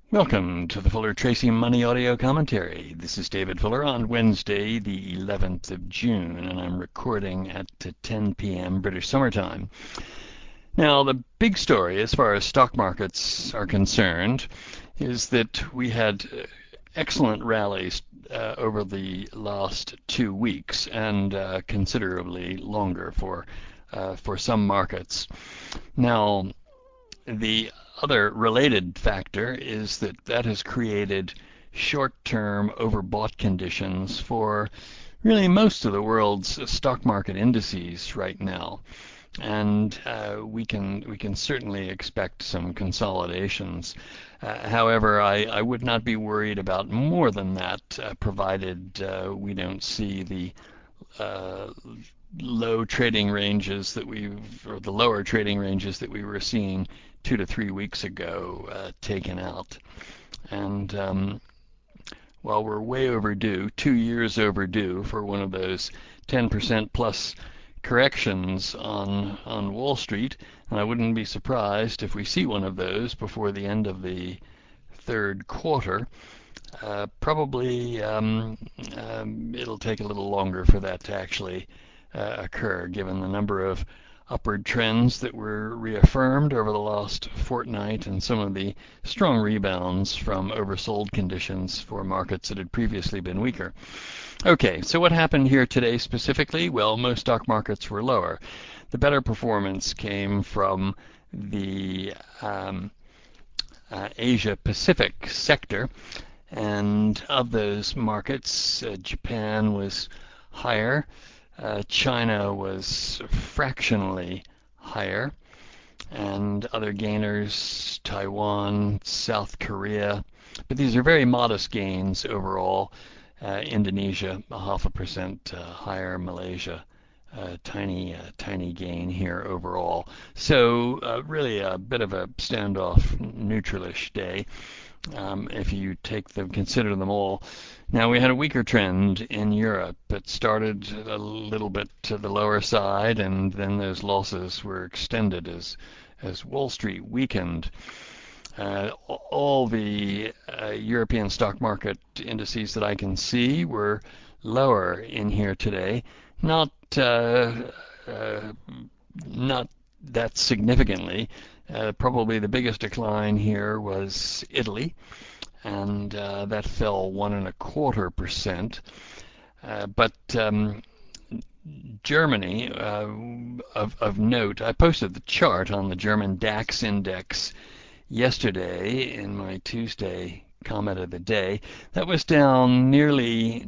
Welcome to the Fuller Tracy Money Audio Commentary. This is David Fuller on Wednesday, the 11th of June, and I'm recording at 10 p.m. British Summer Time. Now, the big story as far as stock markets are concerned is that we had excellent rallies over the last 2 weeks and considerably longer for some markets. Now, the other related factor is that has created short-term overbought conditions for really most of the world's stock market indices right now. And we can certainly expect some consolidations. However, I would not be worried about more than that, provided we don't see the uh, low trading ranges that or the lower trading ranges that we were seeing 2 to 3 weeks ago taken out. And while we're way overdue, 2 years overdue for one of those 10% plus corrections on Wall Street, and I wouldn't be surprised if we see one of those before the end of the third quarter. Probably it'll take a little longer for that to actually occur, given the number of upward trends that were reaffirmed over the last fortnight and some of the strong rebounds from oversold conditions for markets that had previously been weaker. Okay, so what happened here today specifically? Well, most stock markets were lower. The better performance came from the Asia Pacific sector, and of those markets, Japan was higher. China was fractionally higher, and other gainers, Taiwan, South Korea, but these are very modest gains overall. Indonesia, 0.5% higher, Malaysia, tiny gain here overall. So really a bit of a standoff, neutralish day. If you consider them all. Now we had a weaker trend in Europe. It started a little bit to the lower side, and then those losses were extended as Wall Street weakened. All the European stock market indices that I can see were lower in here today. Not uh, not that significantly. Probably the biggest decline here was Italy, and that fell 1.25%. But Germany, of note, I posted the chart on the German DAX index yesterday in my Tuesday comment of the day. That was down nearly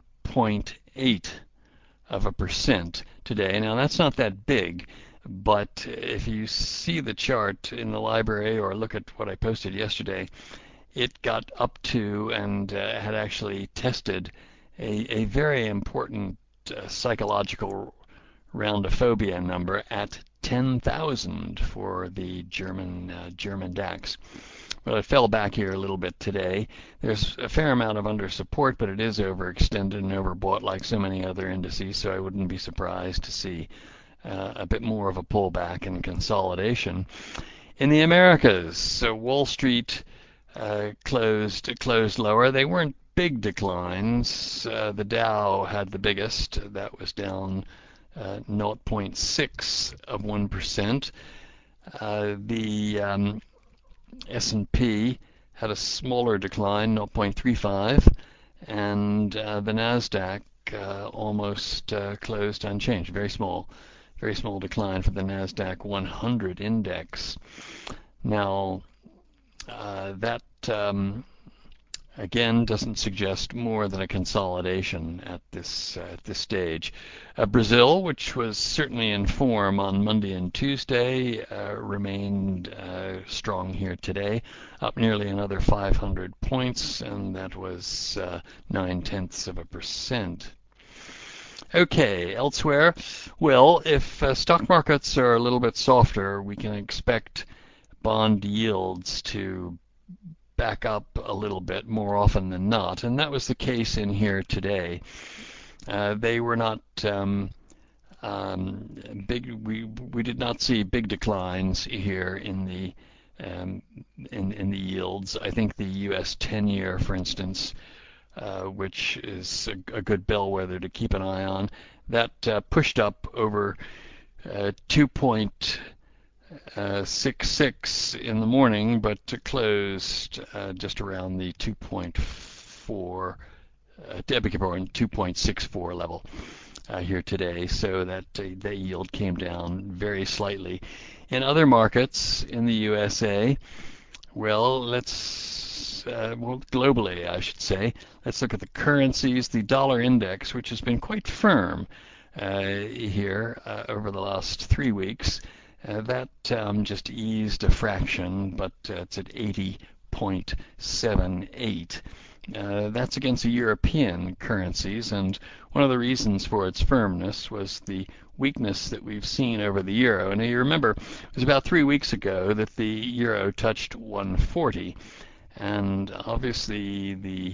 0.8% today. Now that's not that big, but if you see the chart in the library or look at what I posted yesterday, it got up to and had actually tested a very important psychological roundophobia number at 10,000 for the German DAX. Well, it fell back here a little bit today. There's a fair amount of under support, but it is overextended and overbought like so many other indices, so I wouldn't be surprised to see a bit more of a pullback and consolidation. In the Americas, so Wall Street closed lower. They weren't big declines. The Dow had the biggest. That was down 0.6%. The S&P had a smaller decline, 0.35, and the Nasdaq almost closed unchanged. Very small decline for the Nasdaq 100 index. Now that again doesn't suggest more than a consolidation at this stage. Brazil, which was certainly in form on Monday and Tuesday, remained strong here today, up nearly another 500 points, and that was 0.9%. Okay, elsewhere, well, if stock markets are a little bit softer, we can expect bond yields to back up a little bit more often than not, and that was the case in here today. They were not big. We did not see big declines here in the um, in the yields. I think the U.S. 10-year, for instance, which is a good bellwether to keep an eye on, that pushed up over 2.66 in the morning, but closed just around the 2.4, I beg your pardon, 2.64 level here today, so that that yield came down very slightly. In other markets in the USA, well, well, globally, I should say, let's look at the currencies. The dollar index, which has been quite firm here over the last 3 weeks, that just eased a fraction, but it's at 80.78. That's against the European currencies, and one of the reasons for its firmness was the weakness that we've seen over the euro. And you remember, it was about 3 weeks ago that the euro touched 140, and obviously the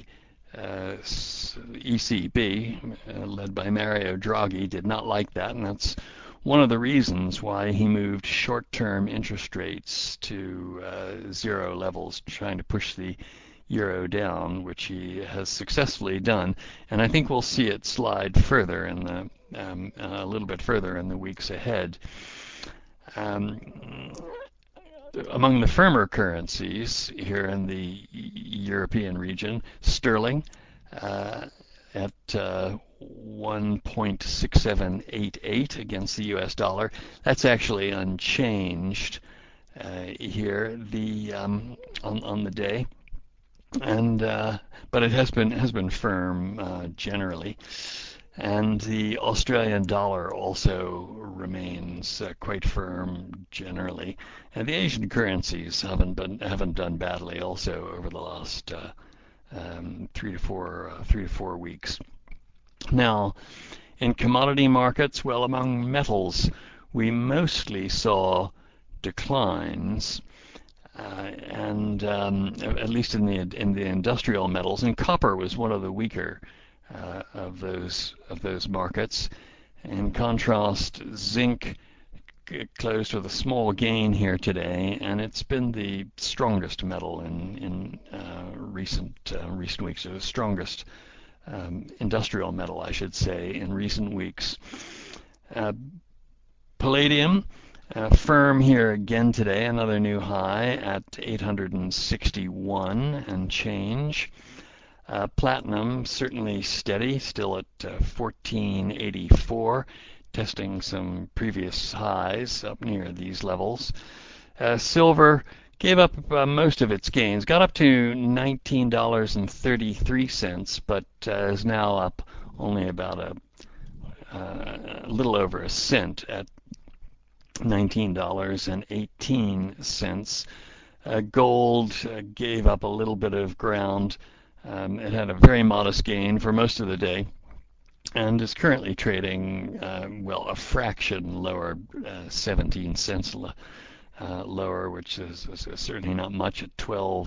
ECB, led by Mario Draghi, did not like that, and that's one of the reasons why he moved short-term interest rates to zero levels, trying to push the euro down, which he has successfully done. And I think we'll see it slide further in the a little bit further in the weeks ahead. Among the firmer currencies here in the European region, sterling at 1.6788 against the US dollar. That's actually unchanged here on the day, and but it has been firm generally. And the Australian dollar also remains quite firm generally, and the Asian currencies haven't done badly also over the last 3 to 4 weeks. Now, in commodity markets, well, among metals, we mostly saw declines, and at least in the industrial metals, and copper was one of the weaker of those markets. In contrast, zinc closed with a small gain here today, and it's been the strongest metal in recent weeks, or the strongest industrial metal, I should say, in recent weeks. Palladium, firm here again today, another new high at 861 and change. Platinum certainly steady, still at 1484, testing some previous highs up near these levels. Silver gave up most of its gains, got up to $19.33, but is now up only about a little over a cent at $19.18. Gold gave up a little bit of ground. It had a very modest gain for most of the day, and is currently trading, well, a fraction lower, 17 cents lower, which is certainly not much, at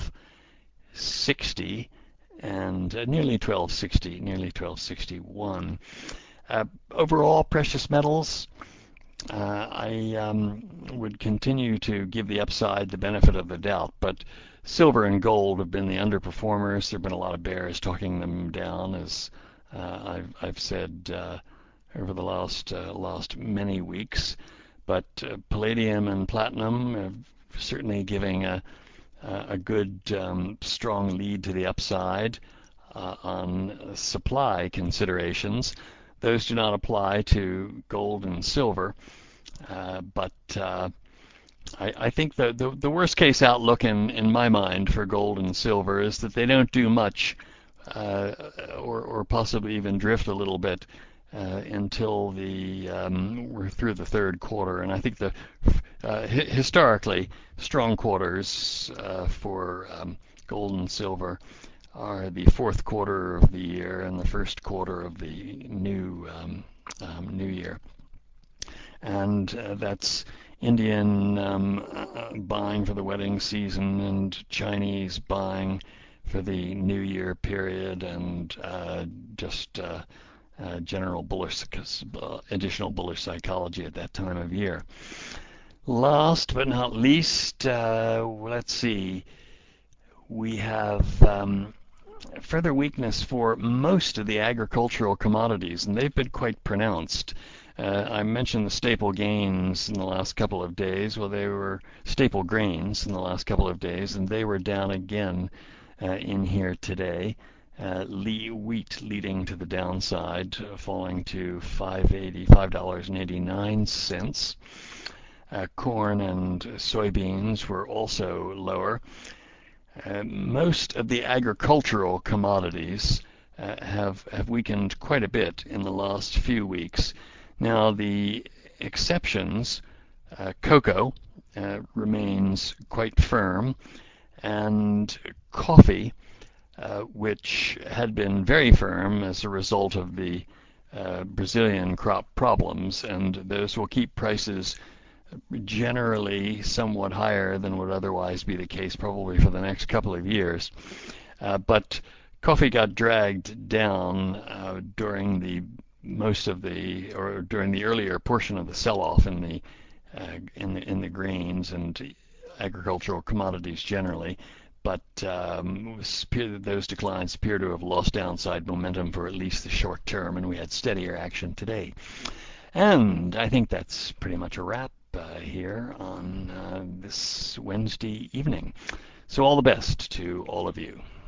12.60 and nearly 12.60, nearly 12.61. Overall, precious metals, I would continue to give the upside the benefit of the doubt, but silver and gold have been the underperformers. There have been a lot of bears talking them down, as I've said over the last many weeks. But palladium and platinum are certainly giving a good strong lead to the upside on supply considerations. Those do not apply to gold and silver, but I think the worst case outlook in my mind for gold and silver is that they don't do much, or possibly even drift a little bit until we're through the third quarter. And I think the historically strong quarters for gold and silver are the fourth quarter of the year and the first quarter of the new year, and that's Indian buying for the wedding season and Chinese buying for the New Year period, and just general bullish, additional bullish psychology at that time of year. Last but not least, let's see, we have further weakness for most of the agricultural commodities, and they've been quite pronounced. I mentioned the staple gains in the last couple of days. Well, they were staple grains in the last couple of days, and they were down again in here today. Wheat leading to the downside, falling to $5.89. Corn and soybeans were also lower. Most of the agricultural commodities have weakened quite a bit in the last few weeks. Now, the exceptions, cocoa remains quite firm, and coffee, which had been very firm as a result of the Brazilian crop problems, and those will keep prices generally somewhat higher than would otherwise be the case probably for the next couple of years. But coffee got dragged down during the during the earlier portion of the sell-off in the grains and agricultural commodities generally. But those declines appear to have lost downside momentum for at least the short term, and we had steadier action today. And I think that's pretty much a wrap here on this Wednesday evening. So all the best to all of you.